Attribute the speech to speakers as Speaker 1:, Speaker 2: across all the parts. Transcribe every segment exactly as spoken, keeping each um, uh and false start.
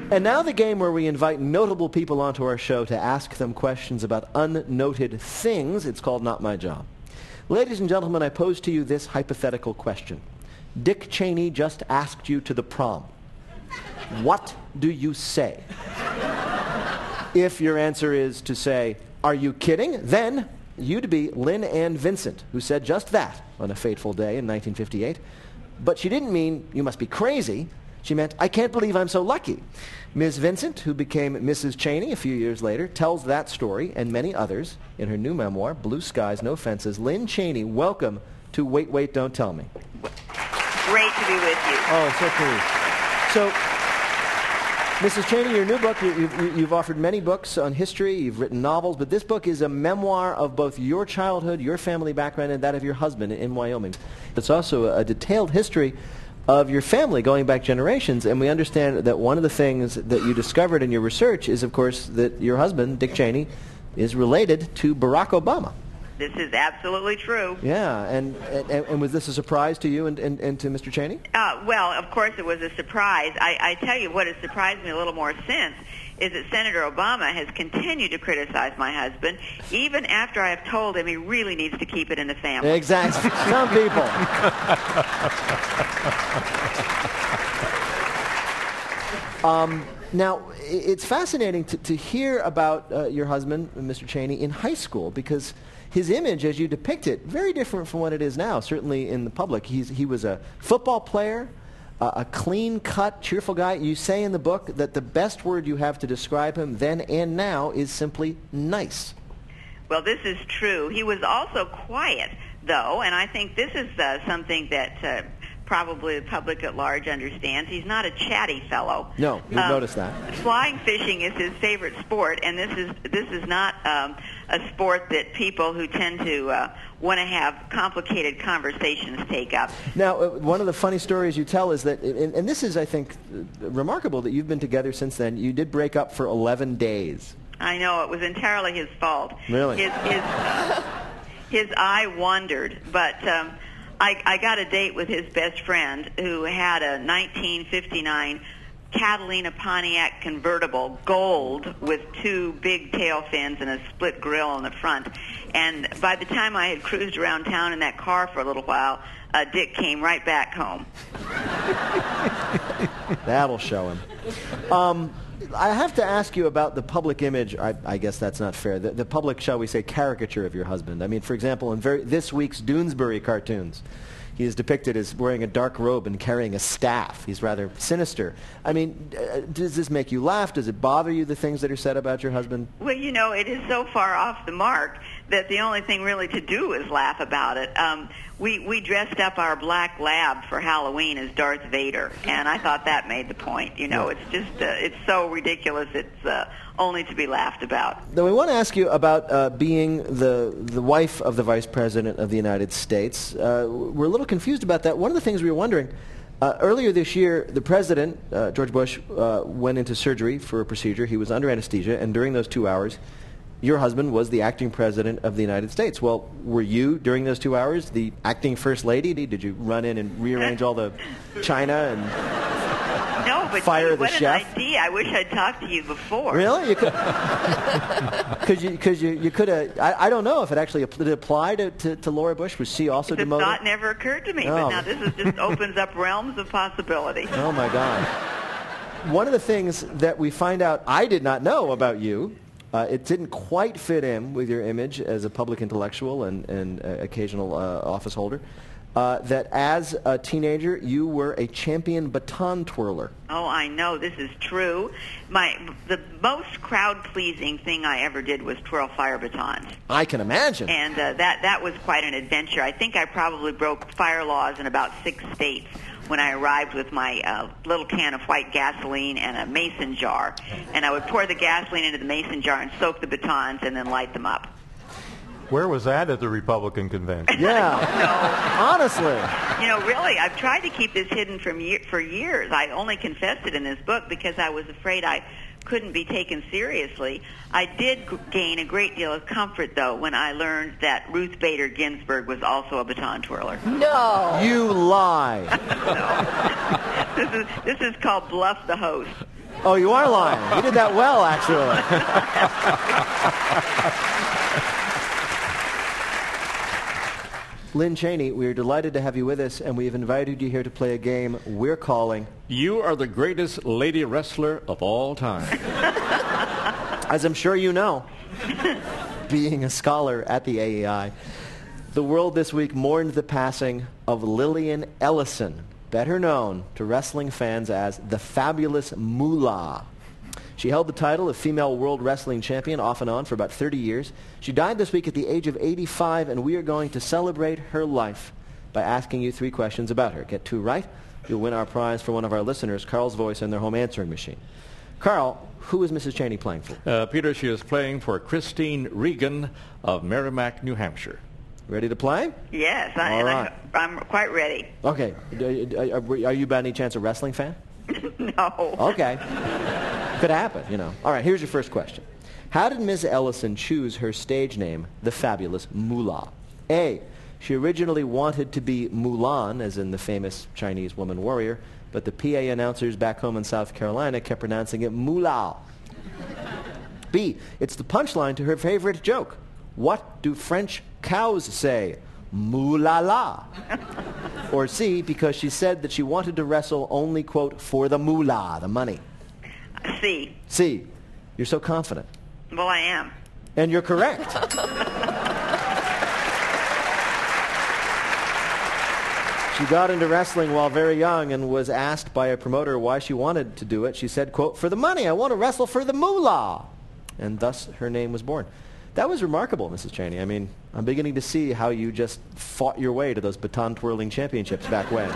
Speaker 1: And now the game where we invite notable people onto our show to ask them questions about unnoted things. It's called Not My Job. Ladies and gentlemen, I pose to you this hypothetical question. Dick Cheney just asked you to the prom. What do you say? If your answer is to say, "Are you kidding?" then you'd be Lynn Ann Vincent, who said just that on a fateful day in nineteen fifty-eight. But she didn't mean, "You must be crazy." She meant, "I can't believe I'm so lucky." Miz Vincent, who became Missus Cheney a few years later, tells that story and many others in her new memoir, Blue Skies, No Fences. Lynn Cheney, welcome to Wait, Wait, Don't Tell Me.
Speaker 2: Great to be with you.
Speaker 1: Oh, so pleased. So, Missus Cheney, your new book, you, you've, you've offered many books on history, you've written novels, but this book is a memoir of both your childhood, your family background, and that of your husband in Wyoming. It's also a, a detailed history of your family going back generations, and we understand that one of the things that you discovered in your research is, of course, that your husband, Dick Cheney, is related to Barack Obama.
Speaker 2: This is absolutely true.
Speaker 1: Yeah, and, and, and was this a surprise to you and, and, and to Mister Cheney?
Speaker 2: Uh, well, of course it was a surprise. I, I tell you what has surprised me a little more since is that Senator Obama has continued to criticize my husband, even after I have told him he really needs to keep it in the family.
Speaker 1: Exactly. Some people. um, now, it's fascinating to, to hear about uh, your husband, Mister Cheney, in high school, because his image, as you depict it, very different from what it is now, certainly in the public. He's, he was a football player, uh, a clean-cut, cheerful guy. You say in the book that the best word you have to describe him then and now is simply nice.
Speaker 2: Well, this is true. He was also quiet, though, and I think this is uh, something that uh, probably the public at large understands. He's not a chatty fellow.
Speaker 1: No, you've um, noticed that.
Speaker 2: Flying fishing is his favorite sport, and this is this is not um, a sport that people who tend to uh, want to have complicated conversations take up.
Speaker 1: Now, uh, one of the funny stories you tell is that, and, and this is, I think, uh, remarkable that you've been together since then. You did break up for eleven days.
Speaker 2: I know, it was entirely his fault.
Speaker 1: Really?
Speaker 2: His his, uh, his eye wandered, but um, I, I got a date with his best friend who had a nineteen fifty-nine Catalina Pontiac convertible, gold, with two big tail fins and a split grill in the front. And by the time I had cruised around town in that car for a little while, uh, Dick came right back home.
Speaker 1: That'll show him. Um, I have to ask you about the public image. I, I guess that's not fair. The, the public, shall we say, caricature of your husband. I mean, for example, in very, this week's Doonesbury cartoons, he is depicted as wearing a dark robe and carrying a staff. He's rather sinister. I mean, uh, does this make you laugh? Does it bother you, the things that are said about your husband?
Speaker 2: Well, you know, it is so far off the mark that the only thing really to do is laugh about it. Um, we, we dressed up our black lab for Halloween as Darth Vader, and I thought that made the point. You know,
Speaker 1: Yeah.
Speaker 2: it's just, uh, it's so ridiculous, it's uh, only to be laughed about.
Speaker 1: Now, we want to ask you about uh, being the, the wife of the Vice President of the United States. Uh, we're a little confused about that. One of the things we were wondering, uh, earlier this year, the President, uh, George Bush, uh, went into surgery for a procedure. He was under anesthesia, and during those two hours, your husband was the acting president of the United States. Well, were you, during those two hours, the acting first lady? Did you run in and rearrange all the china and
Speaker 2: no, but
Speaker 1: fire
Speaker 2: gee,
Speaker 1: the
Speaker 2: what
Speaker 1: chef?
Speaker 2: an idea. I wish I'd talked to you before.
Speaker 1: Really? You could, cause you, cause you, you could have, I, I don't know if it actually did it apply to, to, to Laura Bush. Was she also
Speaker 2: The
Speaker 1: demoted?
Speaker 2: thought never occurred to me,
Speaker 1: Oh.
Speaker 2: but now this is just opens up realms of possibility.
Speaker 1: Oh, my God. One of the things that we find out I did not know about you, uh, it didn't quite fit in with your image as a public intellectual and, and uh, occasional uh, office holder, uh, that as a teenager you were a champion baton twirler.
Speaker 2: Oh, I know. This is true. My The most crowd-pleasing thing I ever did was twirl fire batons.
Speaker 1: I can imagine.
Speaker 2: And uh, that, that was quite an adventure. I think I probably broke fire laws in about six states when I arrived with my uh, little can of white gasoline and a mason jar. And I would pour the gasoline into the mason jar and soak the batons and then light them up.
Speaker 3: Where was that at the Republican convention?
Speaker 1: Yeah.
Speaker 2: No.
Speaker 1: Honestly.
Speaker 2: You know, really, I've tried to keep this hidden from ye- for years. I only confessed it in this book because I was afraid I couldn't be taken seriously. I did g- gain a great deal of comfort, though, when I learned that Ruth Bader Ginsburg was also a baton twirler.
Speaker 4: No.
Speaker 1: You lie.
Speaker 2: No. This is this is called bluff the host.
Speaker 1: Oh, you are lying. You did that well, actually. Lynn Cheney, we are delighted to have you with us, and we have invited you here to play a game we're calling
Speaker 4: You Are the Greatest Lady Wrestler of All Time.
Speaker 1: As I'm sure you know, being a scholar at the A E I, the world this week mourned the passing of Lillian Ellison, better known to wrestling fans as the Fabulous Moolah. She held the title of Female World Wrestling Champion off and on for about thirty years. She died this week at the age of eighty-five, and we are going to celebrate her life by asking you three questions about her. Get two right, you'll win our prize for one of our listeners, Carl's Voice and their home answering machine. Carl, who is Missus Cheney playing for?
Speaker 4: Uh, Peter, she is playing for Christine Regan of Merrimack, New Hampshire.
Speaker 1: Ready to play?
Speaker 2: Yes, I,
Speaker 1: All
Speaker 2: and
Speaker 1: right.
Speaker 2: I'm, I'm quite ready.
Speaker 1: Okay. Are, are you by any chance a wrestling fan?
Speaker 2: No.
Speaker 1: Okay. Could happen, you know. All right, here's your first question. How did Miz Ellison choose her stage name, the Fabulous Moolah? A, she originally wanted to be Mulan, as in the famous Chinese woman warrior, but the P A announcers back home in South Carolina kept pronouncing it Moolah. B, it's the punchline to her favorite joke. What do French cows say? Moo-la-la. Or C, because she said that she wanted to wrestle only, quote, for the moolah, the money.
Speaker 2: C.
Speaker 1: C, you're so confident.
Speaker 2: Well, I am.
Speaker 1: And you're correct. She got into wrestling while very young and was asked by a promoter why she wanted to do it. She said, quote, for the money, I want to wrestle for the moolah. And thus her name was born. That was remarkable, Missus Cheney. I mean, I'm beginning to see how you just fought your way to those baton-twirling championships back when.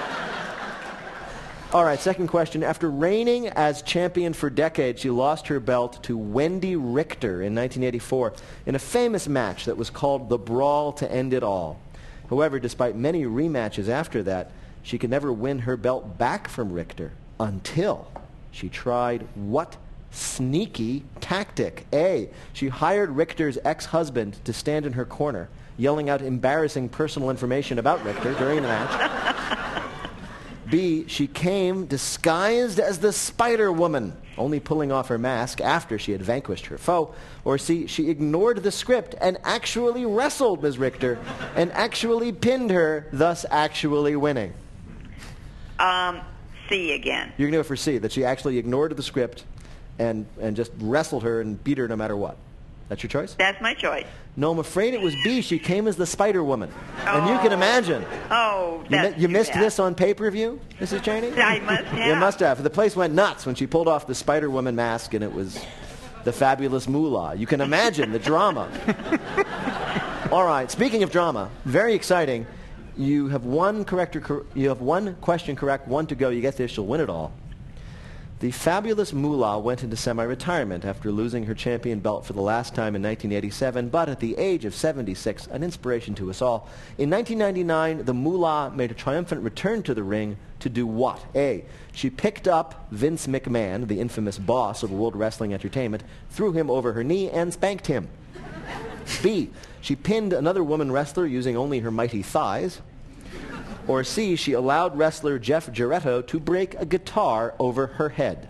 Speaker 1: All right, second question. After reigning as champion for decades, she lost her belt to Wendy Richter in nineteen eighty-four in a famous match that was called the Brawl to End It All. However, despite many rematches after that, she could never win her belt back from Richter until she tried what sneaky tactic? A, she hired Richter's ex-husband to stand in her corner, yelling out embarrassing personal information about Richter during the match. B, she came disguised as the Spider-Woman, only pulling off her mask after she had vanquished her foe. Or C, she ignored the script and actually wrestled Miz Richter and actually pinned her, thus actually winning.
Speaker 2: Um, C again.
Speaker 1: You're going to go for C, that she actually ignored the script and, and just wrestled her and beat her no matter what. That's your choice?
Speaker 2: That's my choice.
Speaker 1: No, I'm afraid it was B. She came as the Spider-Woman. Oh. And you can imagine.
Speaker 2: Oh,
Speaker 1: You,
Speaker 2: that's
Speaker 1: mi- you
Speaker 2: too
Speaker 1: missed
Speaker 2: bad.
Speaker 1: this on pay-per-view, Missus Cheney?
Speaker 2: I must have.
Speaker 1: You must have. The place went nuts when she pulled off the Spider-Woman mask and it was the Fabulous Moolah. You can imagine the drama. All right, speaking of drama, very exciting. You have one correct or cor- you have one question correct, one to go. You get this, you'll win it all. The Fabulous Moolah went into semi-retirement after losing her champion belt for the last time in nineteen eighty-seven, but at the age of seventy-six, an inspiration to us all. In nineteen ninety-nine, the Moolah made a triumphant return to the ring to do what? A, she picked up Vince McMahon, the infamous boss of World Wrestling Entertainment, threw him over her knee and spanked him. B, she pinned another woman wrestler using only her mighty thighs. Or C, she allowed wrestler Jeff Jarretto to break a guitar over her head.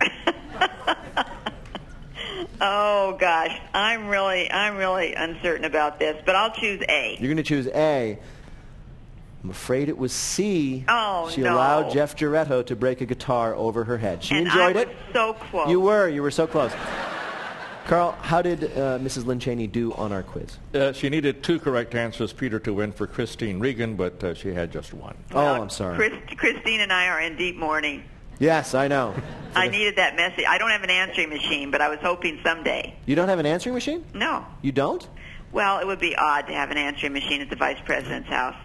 Speaker 2: Oh gosh, I'm really, I'm really uncertain about this, but I'll choose A.
Speaker 1: You're going to choose A. I'm afraid it was C.
Speaker 2: Oh,
Speaker 1: She
Speaker 2: no.
Speaker 1: allowed Jeff Jarretto to break a guitar over her head. She
Speaker 2: and
Speaker 1: enjoyed
Speaker 2: I
Speaker 1: it.
Speaker 2: was so close.
Speaker 1: You were. You were so close. Carl, how did uh, Missus Lynn Cheney do on our quiz?
Speaker 4: Uh, she needed two correct answers, Peter, to win for Christine Regan, but uh, she had just one.
Speaker 2: Well,
Speaker 1: oh, I'm sorry.
Speaker 2: Chris, Christine and I are in deep mourning.
Speaker 1: Yes, I know.
Speaker 2: I needed that message. I don't have an answering machine, but I was hoping someday.
Speaker 1: You don't have an answering machine?
Speaker 2: No.
Speaker 1: You don't?
Speaker 2: Well, it would be odd to have an answering machine at the vice president's house.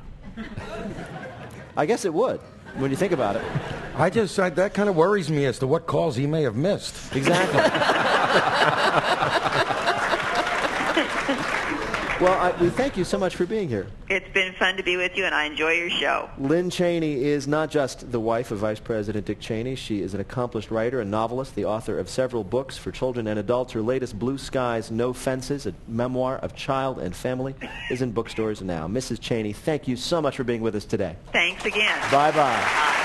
Speaker 1: I guess it would, when you think about it.
Speaker 5: I just, I, that kind of worries me as to what calls he may have missed.
Speaker 1: Exactly. Well, I, we thank you so much for being here.
Speaker 2: It's been fun to be with you, and I enjoy your show.
Speaker 1: Lynn Cheney is not just the wife of Vice President Dick Cheney. She is an accomplished writer and novelist, the author of several books for children and adults. Her latest, Blue Skies, No Fences, a memoir of child and family, is in bookstores now. Missus Cheney, thank you so much for being with us today.
Speaker 2: Thanks again.
Speaker 1: Bye-bye.
Speaker 2: Bye.